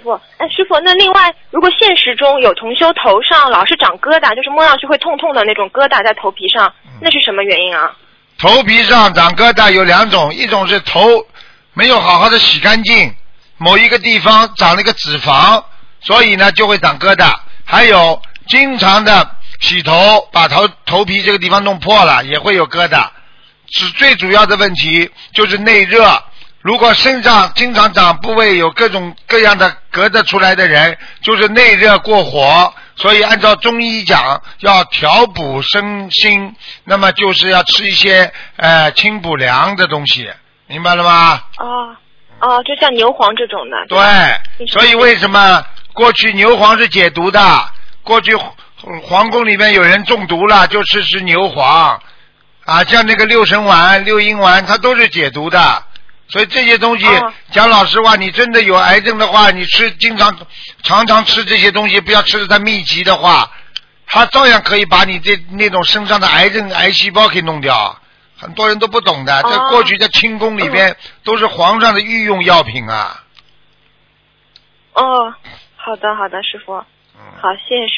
傅。哎，师傅，那另外，如果现实中有同修头上老是长疙瘩，就是摸上去会痛痛的那种疙瘩在头皮上，那是什么原因啊？ 头皮上长疙瘩有两种，一种是头没有好好的洗干净，某一个地方长了一个脂肪，所以呢就会长疙瘩。还有经常的洗头，把头皮这个地方弄破了，也会有疙瘩。最主要的问题就是内热。如果身上经常长部位有各种各样的疙瘩出来的人，就是内热过火。所以按照中医讲，要调补身心，那么就是要吃一些清补凉的东西，明白了吗？ 哦，就像牛黄这种的。 对，所以为什么过去牛黄是解毒的？过去皇宫里面有人中毒了，就吃牛黄啊，像那个六神丸、六阴丸，它都是解毒的。所以这些东西，讲老实话，你真的有癌症的话，你常常吃这些东西，不要吃的太密集的话，它照样可以把你那种身上的癌细胞给弄掉。很多人都不懂的，在过去在清宫里边都是皇上的御用药品啊。 好的，师傅。好，谢谢师傅。